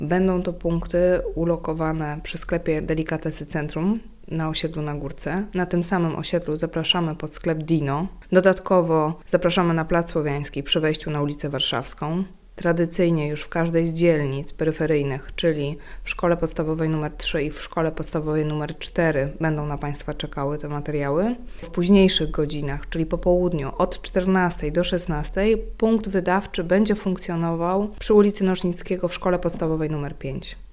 Będą to punkty ulokowane przy sklepie Delikatesy Centrum na osiedlu na Górce. Na tym samym osiedlu zapraszamy pod sklep Dino. Dodatkowo zapraszamy na Plac Słowiański przy wejściu na ulicę Warszawską. Tradycyjnie już w każdej z dzielnic peryferyjnych, czyli w szkole podstawowej nr 3 i w szkole podstawowej nr 4 będą na Państwa czekały te materiały. W późniejszych godzinach, czyli po południu od 14 do 16 punkt wydawczy będzie funkcjonował przy ulicy Nosznickiego w szkole podstawowej nr 5.